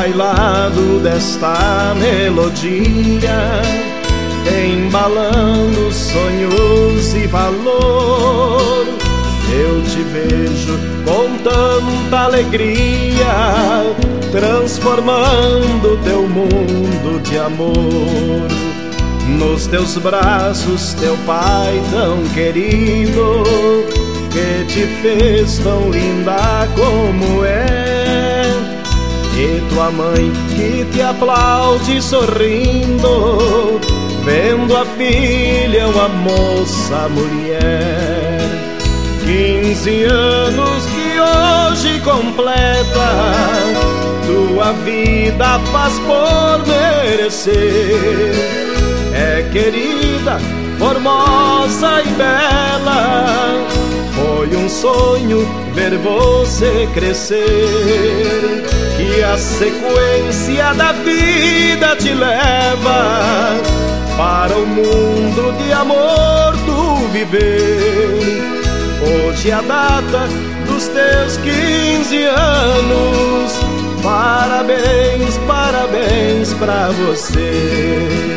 bailado desta melodia, embalando sonhos e valor, eu te vejo com tanta alegria, transformando teu mundo de amor. Nos teus braços, teu pai tão querido, que te fez tão linda como é, e tua mãe que te aplaude sorrindo, vendo a filha, uma moça mulher. 15 anos que hoje completa, tua vida faz por merecer. É querida, formosa e bela, foi um sonho ver você crescer. Que a sequência da vida te leva para o mundo de amor tu viver. Hoje é a data dos teus 15 anos, parabéns, parabéns pra você.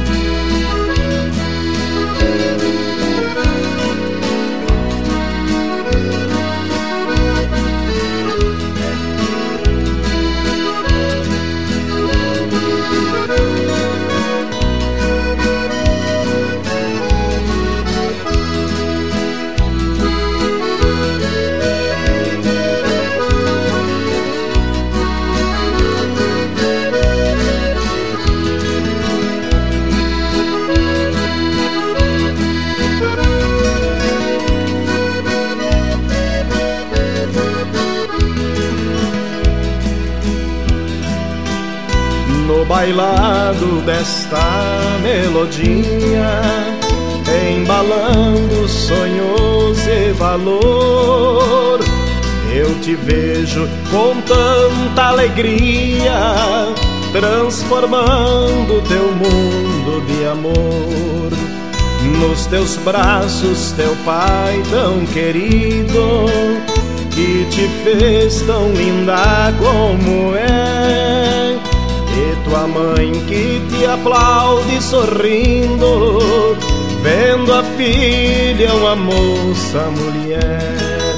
No bailado desta melodia, embalando sonhos e valor, eu te vejo com tanta alegria, transformando teu mundo de amor. Nos teus braços, teu pai tão querido, que te fez tão linda como é, e tua mãe que te aplaude sorrindo, vendo a filha, uma moça mulher.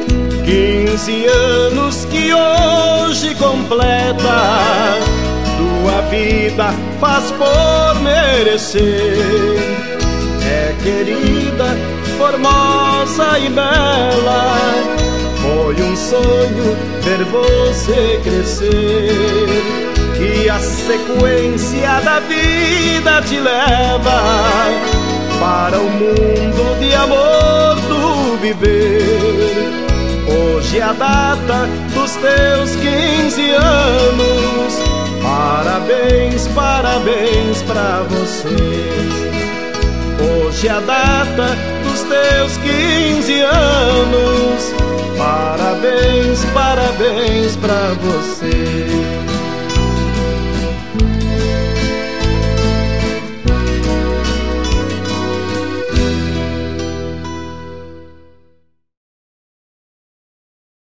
15 anos que hoje completa, tua vida faz por merecer. É querida, formosa e bela, foi um sonho ver você crescer. Que a sequência da vida te leva para o mundo de amor tu viver. Hoje é a data dos teus 15 anos, parabéns, parabéns pra você. Hoje é a data dos teus 15 anos, parabéns, parabéns pra você.